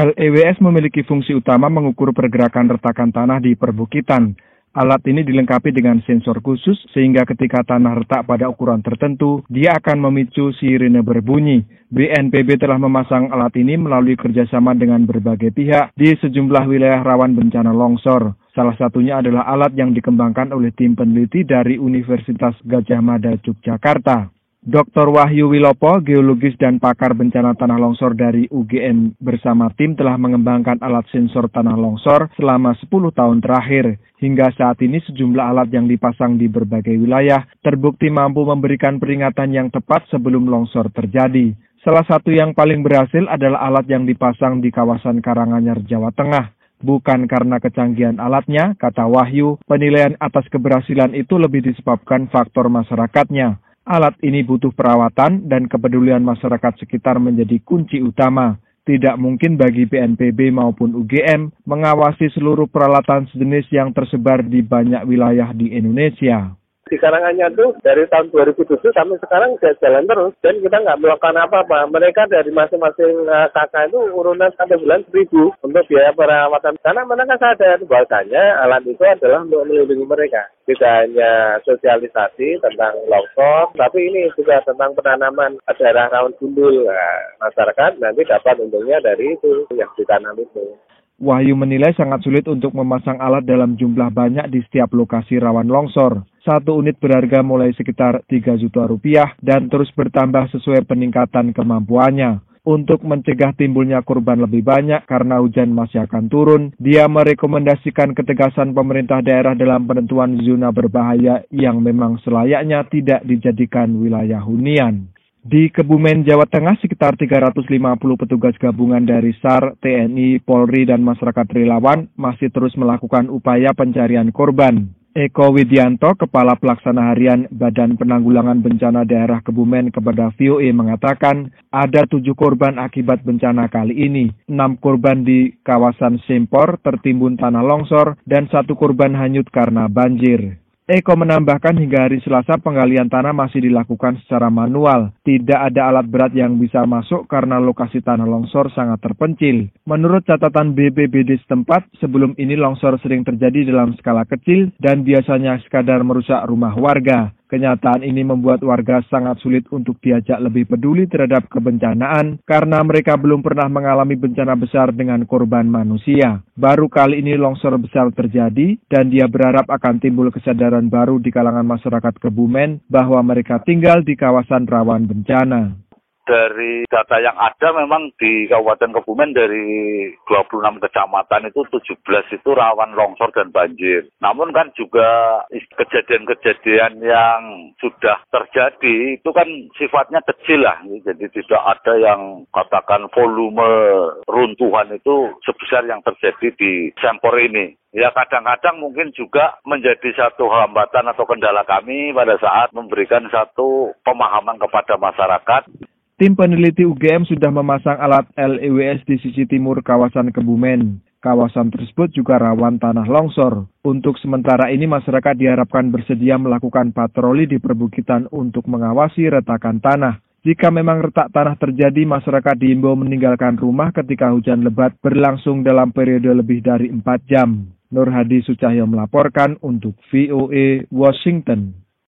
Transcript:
LEWS memiliki fungsi utama mengukur pergerakan retakan tanah di perbukitan. Alat ini dilengkapi dengan sensor khusus sehingga ketika tanah retak pada ukuran tertentu, dia akan memicu sirine berbunyi. BNPB telah memasang alat ini melalui kerjasama dengan berbagai pihak di sejumlah wilayah rawan bencana longsor. Salah satunya adalah alat yang dikembangkan oleh tim peneliti dari Universitas Gadjah Mada, Yogyakarta. Dr. Wahyu Wilopo, geologis dan pakar bencana tanah longsor dari UGM bersama tim telah mengembangkan alat sensor tanah longsor selama 10 tahun terakhir. Hingga saat ini sejumlah alat yang dipasang di berbagai wilayah terbukti mampu memberikan peringatan yang tepat sebelum longsor terjadi. Salah satu yang paling berhasil adalah alat yang dipasang di kawasan Karanganyar, Jawa Tengah. Bukan karena kecanggihan alatnya, kata Wahyu, penilaian atas keberhasilan itu lebih disebabkan faktor masyarakatnya. Alat ini butuh perawatan dan kepedulian masyarakat sekitar menjadi kunci utama. Tidak mungkin bagi BNPB maupun UGM mengawasi seluruh peralatan sejenis yang tersebar di banyak wilayah di Indonesia. Di Karanganyar itu dari tahun 2007 sampai sekarang sudah jalan terus dan kita nggak melakukan apa-apa. Mereka dari masing-masing kakak itu urunan sampai bulan 1.000 untuk biaya perawatan. Karena mereka sadar bahwasanya alat itu adalah untuk melindungi mereka. Tidak hanya sosialisasi tentang longsor, tapi ini juga tentang penanaman daerah rawan gundul. Masyarakat nanti dapat untungnya dari itu yang ditanam itu. Wahyu menilai sangat sulit untuk memasang alat dalam jumlah banyak di setiap lokasi rawan longsor. Satu unit berharga mulai sekitar 3 juta rupiah dan terus bertambah sesuai peningkatan kemampuannya. Untuk mencegah timbulnya korban lebih banyak karena hujan masih akan turun, dia merekomendasikan ketegasan pemerintah daerah dalam penentuan zona berbahaya yang memang selayaknya tidak dijadikan wilayah hunian. Di Kebumen, Jawa Tengah, sekitar 350 petugas gabungan dari SAR, TNI, Polri, dan masyarakat relawan masih terus melakukan upaya pencarian korban. Eko Widianto, Kepala Pelaksana Harian Badan Penanggulangan Bencana Daerah Kebumen kepada VOA mengatakan ada 7 korban akibat bencana kali ini. 6 korban di kawasan Sempor tertimbun tanah longsor dan 1 korban hanyut karena banjir. Eko menambahkan hingga hari Selasa penggalian tanah masih dilakukan secara manual. Tidak ada alat berat yang bisa masuk karena lokasi tanah longsor sangat terpencil. Menurut catatan BPBD setempat, sebelum ini longsor sering terjadi dalam skala kecil dan biasanya sekadar merusak rumah warga. Kenyataan ini membuat warga sangat sulit untuk diajak lebih peduli terhadap kebencanaan karena mereka belum pernah mengalami bencana besar dengan korban manusia. Baru kali ini longsor besar terjadi dan dia berharap akan timbul kesadaran baru di kalangan masyarakat Kebumen bahwa mereka tinggal di kawasan rawan bencana. Dari data yang ada memang di Kabupaten Kebumen dari 26 kecamatan itu 17 itu rawan longsor dan banjir. Namun kan juga kejadian-kejadian yang sudah terjadi itu kan sifatnya kecil lah. Jadi tidak ada yang katakan volume runtuhan itu sebesar yang terjadi di Sempor ini. Ya kadang-kadang mungkin juga menjadi satu hambatan atau kendala kami pada saat memberikan satu pemahaman kepada masyarakat. Tim peneliti UGM sudah memasang alat LEWS di sisi timur kawasan Kebumen. Kawasan tersebut juga rawan tanah longsor. Untuk sementara ini masyarakat diharapkan bersedia melakukan patroli di perbukitan untuk mengawasi retakan tanah. Jika memang retak tanah terjadi, masyarakat diimbau meninggalkan rumah ketika hujan lebat berlangsung dalam periode lebih dari 4 jam. Nur Hadi Sucahyo melaporkan untuk VOA Washington.